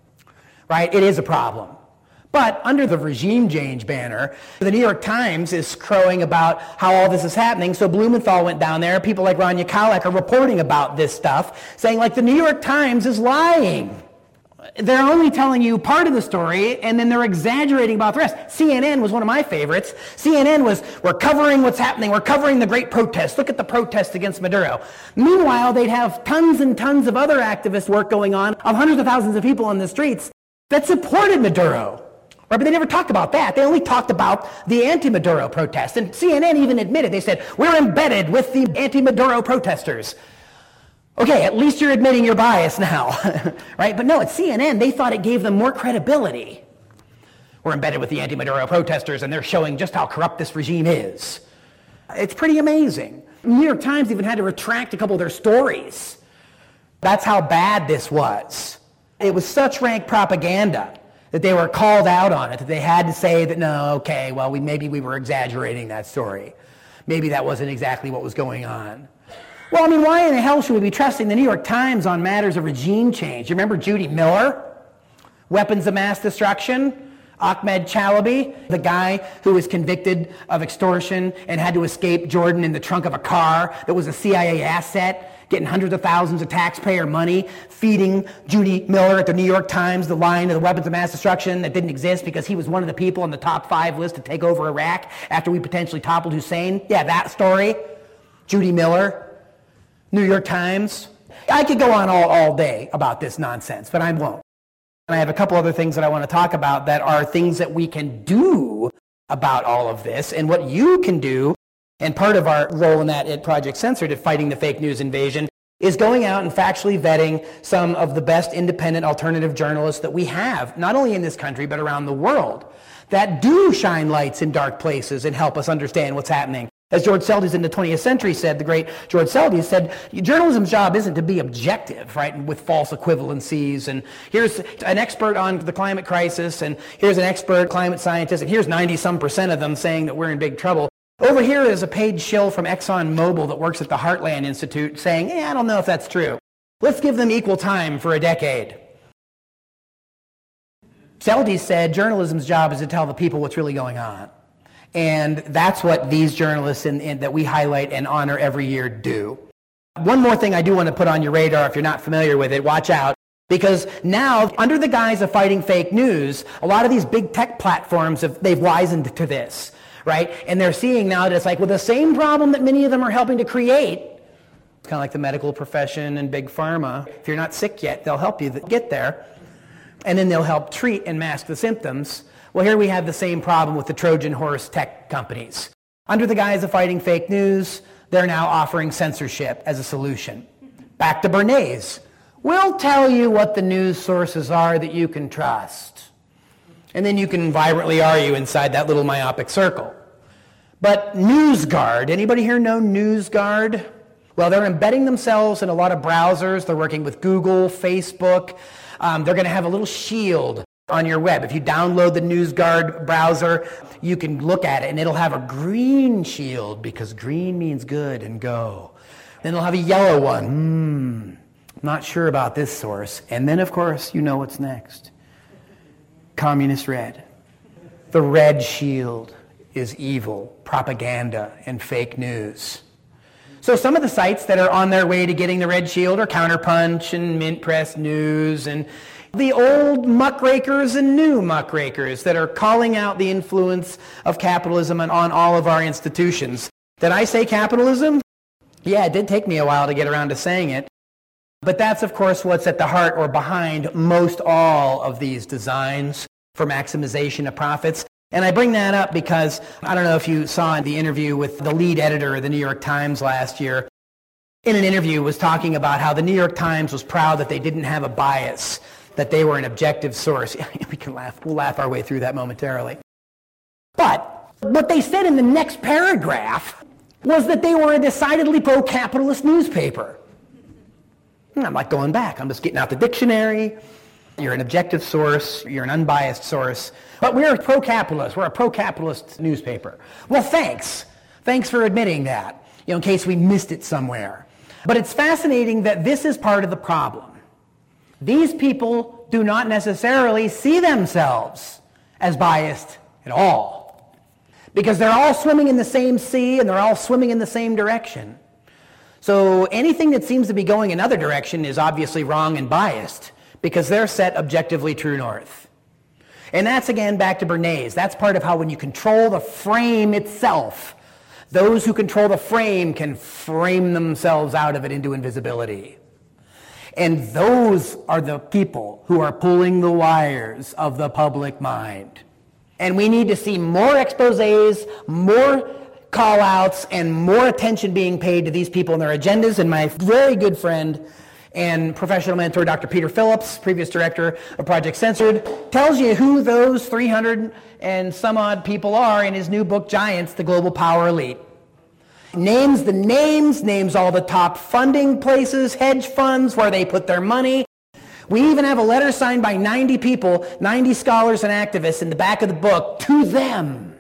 right? It is a problem. But under the regime change banner, the New York Times is crowing about how all this is happening. So Blumenthal went down there. People like Rania Khalek are reporting about this stuff, saying like the New York Times is lying. They're only telling you part of the story, and then they're exaggerating about the rest. CNN was one of my favorites. CNN was, we're covering what's happening. We're covering the great protests. Look at the protests against Maduro. Meanwhile, they'd have tons and tons of other activist work going on, of hundreds of thousands of people on the streets, that supported Maduro. Right, but they never talked about that. They only talked about the anti-Maduro protests. And CNN even admitted, they said, we're embedded with the anti-Maduro protesters. Okay, at least you're admitting your bias now, right? But no, at CNN, they thought it gave them more credibility. We're embedded with the anti-Maduro protesters, and they're showing just how corrupt this regime is. It's pretty amazing. New York Times even had to retract a couple of their stories. That's how bad this was. It was such rank propaganda that they were called out on it, that they had to say that, no, okay, well, maybe we were exaggerating that story. Maybe that wasn't exactly what was going on. Well, I mean, why in the hell should we be trusting the New York Times on matters of regime change? You remember Judy Miller? Weapons of mass destruction? Ahmed Chalabi, the guy who was convicted of extortion and had to escape Jordan in the trunk of a car that was a CIA asset, getting hundreds of thousands of taxpayer money, feeding Judy Miller at the New York Times the line of the weapons of mass destruction that didn't exist because he was one of the people on the top 5 list to take over Iraq after we potentially toppled Hussein. Yeah, that story. Judy Miller, New York Times. I could go on all day about this nonsense, but I won't. And I have a couple other things that I want to talk about that are things that we can do about all of this and what you can do. And part of our role in that at Project Censored, at fighting the fake news invasion, is going out and factually vetting some of the best independent alternative journalists that we have, not only in this country, but around the world, that do shine lights in dark places and help us understand what's happening. As George Seldes in the 20th century said, the great George Seldes said, journalism's job isn't to be objective, right, with false equivalencies, and here's an expert on the climate crisis, and here's an expert climate scientist, and here's 90-some% of them saying that we're in big trouble. Over here is a paid shill from ExxonMobil that works at the Heartland Institute saying, I don't know if that's true. Let's give them equal time for a decade. Seldes said journalism's job is to tell the people what's really going on. And that's what these journalists that we highlight and honor every year do. One more thing I do want to put on your radar, if you're not familiar with it, watch out. Because now, under the guise of fighting fake news, a lot of these big tech platforms, they've wisened to this. Right? And they're seeing now that it's like, well, the same problem that many of them are helping to create, it's kind of like the medical profession and big pharma. If you're not sick yet, they'll help you get there. And then they'll help treat and mask the symptoms. Well, here we have the same problem with the Trojan horse tech companies. Under the guise of fighting fake news, they're now offering censorship as a solution. Back to Bernays. We'll tell you what the news sources are that you can trust. And then you can vibrantly argue inside that little myopic circle. But NewsGuard, anybody here know NewsGuard? Well, they're embedding themselves in a lot of browsers. They're working with Google, Facebook. They're going to have a little shield on your web. If you download the NewsGuard browser, you can look at it, and it'll have a green shield because green means good and go. Then it'll have a yellow one. Not sure about this source. And then, of course, you know what's next. Communist red. The red shield is evil, propaganda, and fake news. So some of the sites that are on their way to getting the red shield are Counterpunch and Mint Press News and the old muckrakers and new muckrakers that are calling out the influence of capitalism on all of our institutions. Did I say capitalism? Yeah, it did take me a while to get around to saying it. But that's, of course, what's at the heart or behind most all of these designs for maximization of profits. And I bring that up because I don't know if you saw in the interview with the lead editor of the New York Times last year. In an interview was talking about how the New York Times was proud that they didn't have a bias, that they were an objective source. We can laugh. We'll laugh our way through that momentarily. But what they said in the next paragraph was that they were a decidedly pro-capitalist newspaper. And I'm not going back. I'm just getting out the dictionary. You're an objective source. You're an unbiased source. But we're pro-capitalist. We're a pro-capitalist newspaper. Well, thanks. Thanks for admitting that, in case we missed it somewhere. But it's fascinating that this is part of the problem. These people do not necessarily see themselves as biased at all, because they're all swimming in the same sea and they're all swimming in the same direction. So anything that seems to be going another direction is obviously wrong and biased, because they're set objectively true north. And that's, again, back to Bernays. That's part of how when you control the frame itself, those who control the frame can frame themselves out of it into invisibility. And those are the people who are pulling the wires of the public mind. And we need to see more exposés, more call-outs, and more attention being paid to these people and their agendas. And my very good friend and professional mentor, Dr. Peter Phillips, previous director of Project Censored, tells you who those 300 and some odd people are in his new book, Giants, the Global Power Elite. Names the names, names all the top funding places, hedge funds, where they put their money. We even have a letter signed by 90 people, 90 scholars and activists in the back of the book to them,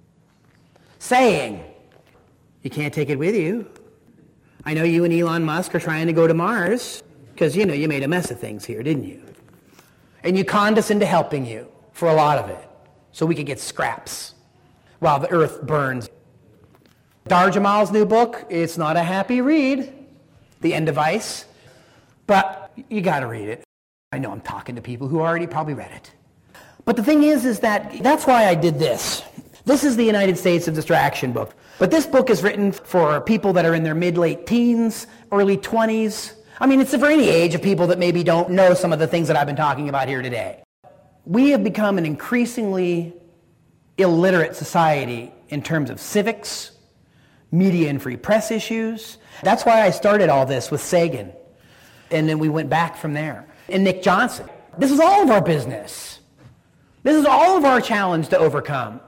saying, you can't take it with you. I know you and Elon Musk are trying to go to Mars because, you made a mess of things here, didn't you? And you conned us into helping you for a lot of it so we could get scraps while the earth burns. Dar Jamal's new book, it's not a happy read, The End of Ice, but you got to read it. I know I'm talking to people who already probably read it. But the thing is that's why I did this. This is the United States of Distraction book. But this book is written for people that are in their mid-late teens, early 20s. I mean, it's for any age of people that maybe don't know some of the things that I've been talking about here today. We have become an increasingly illiterate society in terms of civics, media and free press issues. That's why I started all this with Sagan. And then we went back from there. And Nick Johnson. This is all of our business. This is all of our challenge to overcome.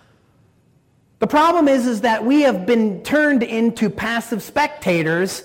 The problem is that we have been turned into passive spectators,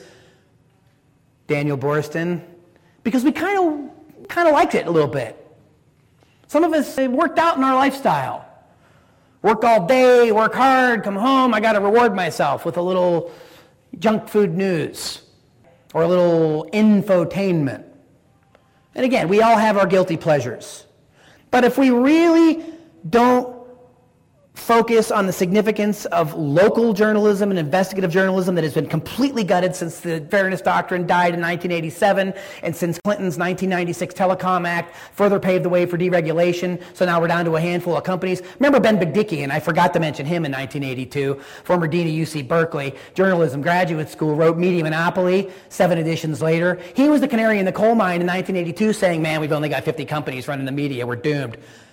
Daniel Borston, because we kind of liked it a little bit. Some of us, it worked out in our lifestyle. Work all day, work hard, come home, I got to reward myself with a little junk food news or a little infotainment. And again, we all have our guilty pleasures. But if we really don't focus on the significance of local journalism and investigative journalism that has been completely gutted since the Fairness Doctrine died in 1987 and since Clinton's 1996 Telecom Act further paved the way for deregulation. So now we're down to a handful of companies. Remember Ben Bigdickian, I forgot to mention him in 1982, former dean of UC Berkeley, journalism graduate school, wrote Media Monopoly 7 editions later. He was the canary in the coal mine in 1982 saying, man, we've only got 50 companies running the media, we're doomed.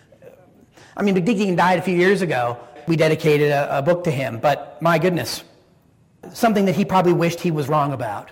I mean, Bigdickian died a few years ago. We dedicated a book to him, but my goodness, something that he probably wished he was wrong about.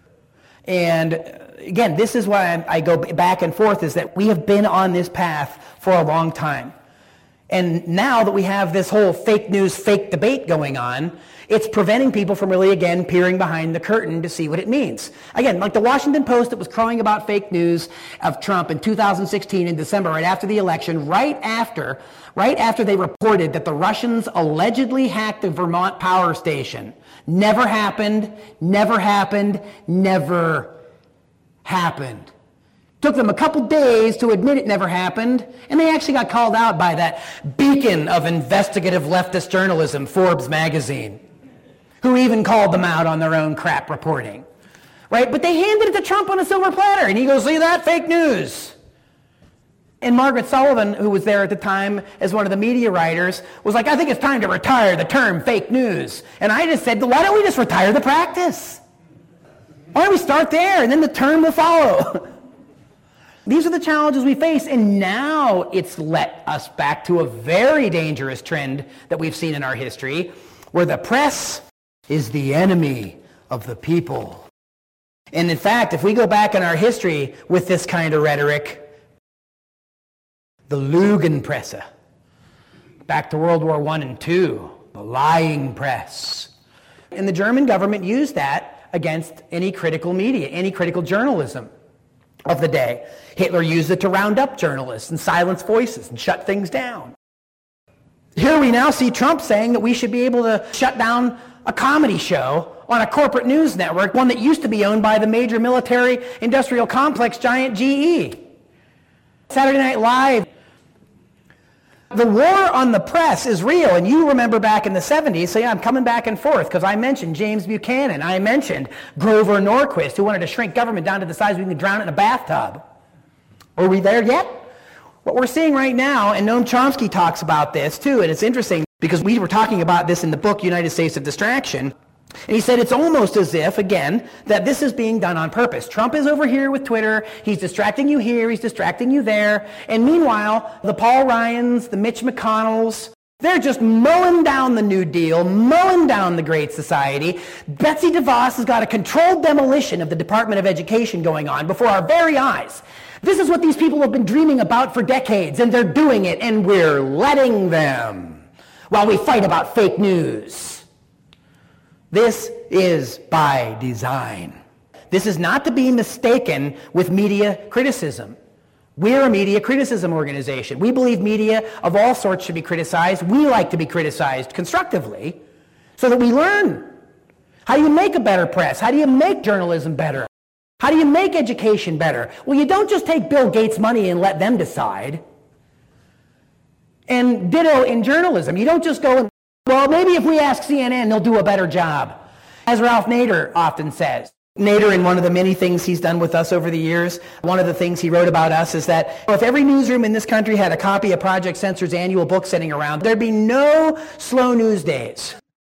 And again, this is why I go back and forth, is that we have been on this path for a long time. And now that we have this whole fake news, fake debate going on, it's preventing people from really, again, peering behind the curtain to see what it means. Again, like the Washington Post that was crowing about fake news of Trump in 2016 in December, right after the election, right after they reported that the Russians allegedly hacked the Vermont power station. Never happened, never happened, never happened. Took them a couple days to admit it never happened, and they actually got called out by that beacon of investigative leftist journalism, Forbes magazine, who even called them out on their own crap reporting. Right? But they handed it to Trump on a silver platter, and he goes, see that? Fake news. And Margaret Sullivan, who was there at the time as one of the media writers, was like, I think it's time to retire the term fake news. And I just said, why don't we just retire the practice? Why don't we start there, and then the term will follow? These are the challenges we face, and now it's led us back to a very dangerous trend that we've seen in our history, where the press is the enemy of the people. And in fact, if we go back in our history with this kind of rhetoric, the Lügenpresse, back to World War I and II, the lying press. And the German government used that against any critical media, any critical journalism of the day. Hitler used it to round up journalists and silence voices and shut things down. Here we now see Trump saying that we should be able to shut down a comedy show on a corporate news network, one that used to be owned by the major military industrial complex giant GE. Saturday Night Live. The war on the press is real, and you remember back in the 70s, so yeah, I'm coming back and forth, because I mentioned James Buchanan, I mentioned Grover Norquist, who wanted to shrink government down to the size we can drown it in a bathtub. Are we there yet? What we're seeing right now, and Noam Chomsky talks about this too, and it's interesting, because we were talking about this in the book, United States of Distraction, And he said it's almost as if, again, that this is being done on purpose. Trump is over here with Twitter. He's distracting you here. He's distracting you there. And meanwhile, the Paul Ryans, the Mitch McConnells, they're just mowing down the New Deal, mowing down the Great Society. Betsy DeVos has got a controlled demolition of the Department of Education going on before our very eyes. This is what these people have been dreaming about for decades, and they're doing it, and we're letting them while we fight about fake news. This is by design. This is not to be mistaken with media criticism. We're a media criticism organization. We believe media of all sorts should be criticized. We like to be criticized constructively so that we learn. How do you make a better press? How do you make journalism better? How do you make education better? Well, you don't just take Bill Gates' money and let them decide. And ditto in journalism. You don't just go and, well, maybe if we ask CNN, they'll do a better job. As Ralph Nader often says. Nader, in one of the many things he's done with us over the years, one of the things he wrote about us is that if every newsroom in this country had a copy of Project Censor's annual book sitting around, there'd be no slow news days.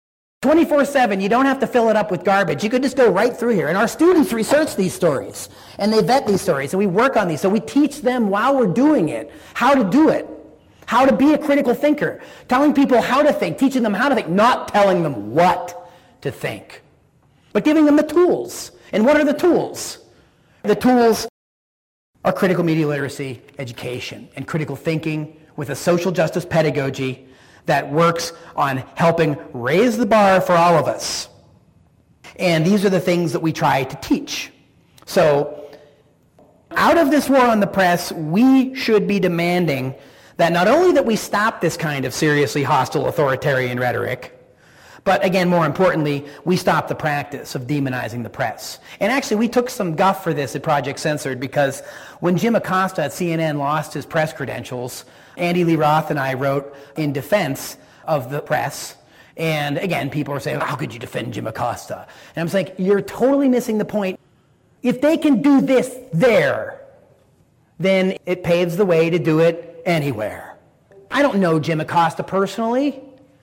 24/7, you don't have to fill it up with garbage. You could just go right through here. And our students research these stories, and they vet these stories, and we work on these. So we teach them while we're doing it how to do it, how to be a critical thinker, telling people how to think, teaching them how to think, not telling them what to think, but giving them the tools. And what are the tools? The tools are critical media literacy education and critical thinking with a social justice pedagogy that works on helping raise the bar for all of us. And these are the things that we try to teach. So, out of this war on the press, we should be demanding that not only that we stop this kind of seriously hostile authoritarian rhetoric, but again, more importantly, we stop the practice of demonizing the press. And actually, we took some guff for this at Project Censored because when Jim Acosta at CNN lost his press credentials, Andy Lee Roth and I wrote in defense of the press. And again, people are saying, how could you defend Jim Acosta? And I'm saying, you're totally missing the point. If they can do this there, then it paves the way to do it anywhere. I don't know Jim Acosta personally.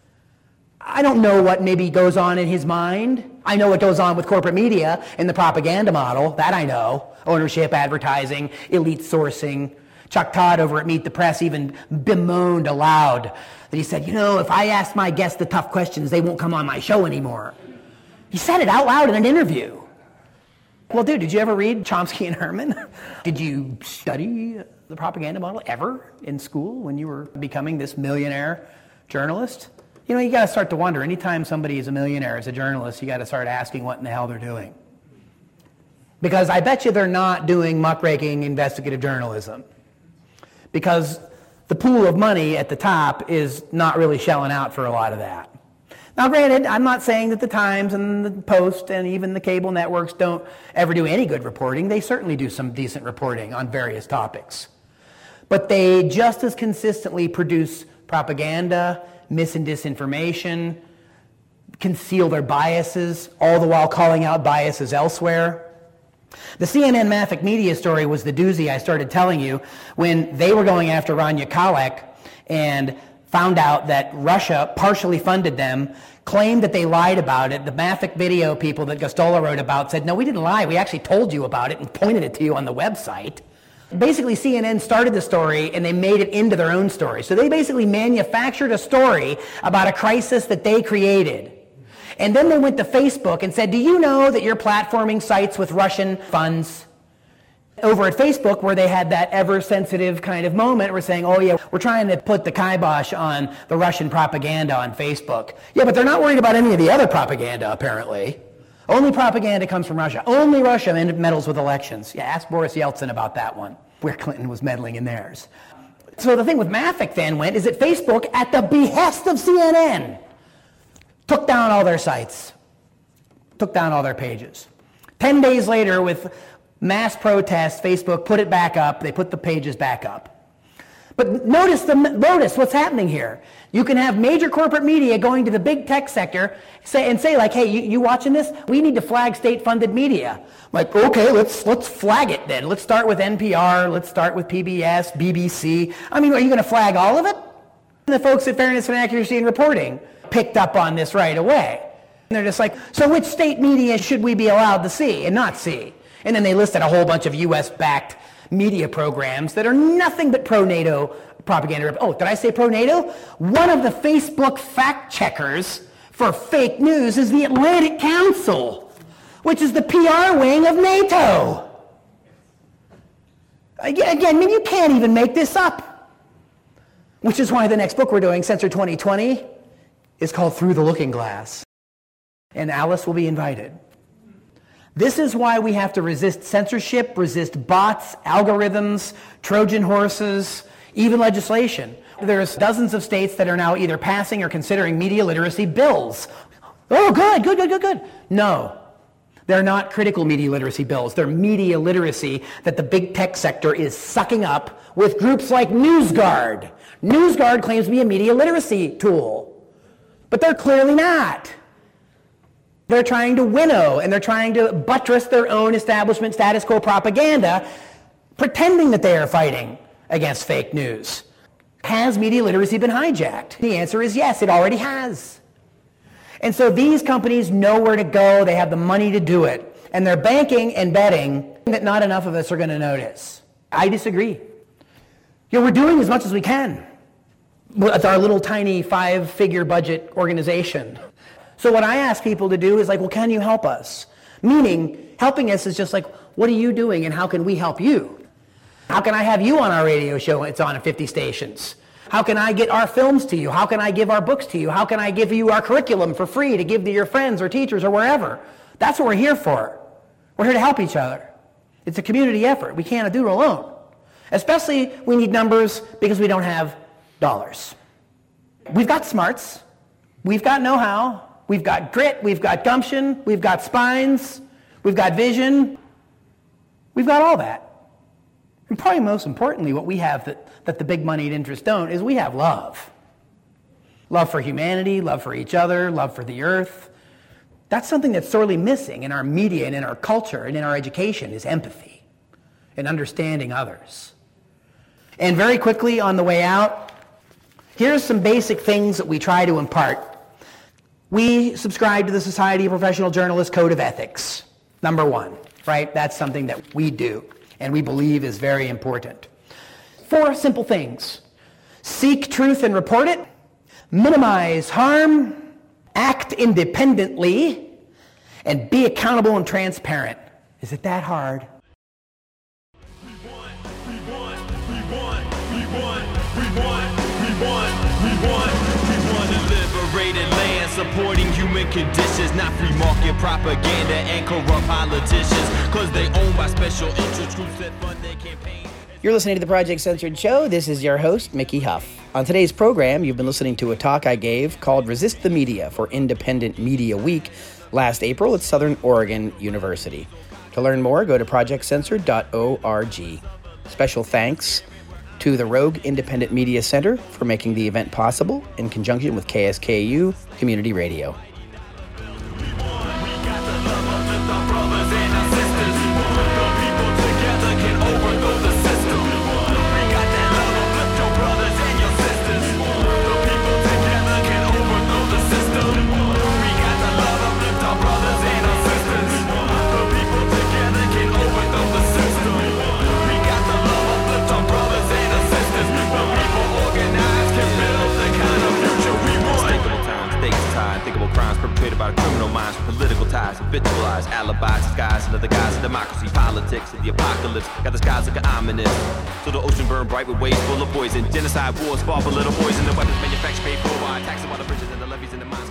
I don't know what maybe goes on in his mind. I know what goes on with corporate media and the propaganda model. That I know. Ownership, advertising, elite sourcing. Chuck Todd over at Meet the Press even bemoaned aloud that he said, if I ask my guests the tough questions, they won't come on my show anymore. He said it out loud in an interview. Well, dude, did you ever read Chomsky and Herman? Did you study the propaganda model ever in school when you were becoming this millionaire journalist? You got to start to wonder. Anytime somebody is a millionaire as a journalist, you got to start asking what in the hell they're doing. Because I bet you they're not doing muckraking investigative journalism. Because the pool of money at the top is not really shelling out for a lot of that. Now, granted, I'm not saying that the Times and the Post and even the cable networks don't ever do any good reporting. They certainly do some decent reporting on various topics. But they just as consistently produce propaganda, mis and disinformation, conceal their biases, all the while calling out biases elsewhere. The CNN Maffick Media story was the doozy I started telling you when they were going after Rania Khalek and found out that Russia partially funded them, claimed that they lied about it. The Maffick video people that Gostola wrote about said, no, we didn't lie. We actually told you about it and pointed it to you on the website. Basically, CNN started the story and they made it into their own story. So they basically manufactured a story about a crisis that they created. And then they went to Facebook and said, do you know that you're platforming sites with Russian funds? Over at Facebook, where they had that ever-sensitive kind of moment, we're saying, oh yeah, we're trying to put the kibosh on the Russian propaganda on Facebook. Yeah, but they're not worried about any of the other propaganda, apparently. Only propaganda comes from Russia. Only Russia meddles with elections. Yeah, ask Boris Yeltsin about that one, where Clinton was meddling in theirs. So the thing with Maffick then is that Facebook, at the behest of CNN, took down all their sites, took down all their pages. 10 days later, with mass protests, Facebook put it back up. They put the pages back up. But notice what's happening here. You can have major corporate media going to the big tech sector say like, hey, you watching this? We need to flag state-funded media. Like, okay, let's flag it then. Let's start with NPR. Let's start with PBS, BBC. I mean, are you going to flag all of it? And the folks at Fairness and Accuracy in Reporting picked up on this right away. And they're just like, so which state media should we be allowed to see and not see? And then they listed a whole bunch of US-backed media programs that are nothing but pro-NATO propaganda. Oh, did I say pro-NATO? One of the Facebook fact checkers for fake news is the Atlantic Council, which is the PR wing of NATO. Again, I mean, you can't even make this up. Which is why the next book we're doing, Censor 2020, is called Through the Looking Glass. And Alice will be invited. This is why we have to resist censorship, resist bots, algorithms, Trojan horses, even legislation. There's dozens of states that are now either passing or considering media literacy bills. Oh, good. No, they're not critical media literacy bills. They're media literacy that the big tech sector is sucking up with groups like NewsGuard. NewsGuard claims to be a media literacy tool, but they're clearly not. They're trying to winnow, and they're trying to buttress their own establishment status quo propaganda, pretending that they are fighting against fake news. Has media literacy been hijacked? The answer is yes, it already has. And so these companies know where to go, they have the money to do it, and they're banking and betting that not enough of us are going to notice. I disagree. We're doing as much as we can with our little tiny 5-figure budget organization. So what I ask people to do is like, well, can you help us? Meaning, helping us is just like, what are you doing and how can we help you? How can I have you on our radio show? It's on at 50 stations. How can I get our films to you? How can I give our books to you? How can I give you our curriculum for free to give to your friends or teachers or wherever? That's what we're here for. We're here to help each other. It's a community effort. We can't do it alone. Especially we need numbers because we don't have dollars. We've got smarts. We've got know-how. We've got grit, we've got gumption, we've got spines, we've got vision. We've got all that. And probably most importantly, what we have that the big moneyed interests don't is we have love. Love for humanity, love for each other, love for the earth. That's something that's sorely missing in our media and in our culture and in our education is empathy and understanding others. And very quickly on the way out, here's some basic things that we try to impart. We subscribe to the Society of Professional Journalists Code of Ethics, number 1, right? That's something that we do and we believe is very important. 4 simple things. Seek truth and report it, minimize harm, act independently, and be accountable and transparent. Is it that hard? Supporting human conditions, not free market propaganda and corrupt politicians, cause they owned by special interest groups that fund their campaigns. You're listening to the Project Censored Show. This is your host, Mickey Huff. On today's program, you've been listening to a talk I gave called Resist the Media for Independent Media Week last April at Southern Oregon University. To learn more, go to projectcensored.org. Special thanks to the Rogue Independent Media Center for making the event possible in conjunction with KSKU Community Radio. By criminal minds, political ties, habitualized alibis, disguised under the guise of democracy, politics, and the apocalypse. Got the skies looking ominous. So the ocean burned bright with waves full of poison. Genocide wars fall for little boys, and the weapons manufactured paid for by taxing while the bridges and the levees and the mines.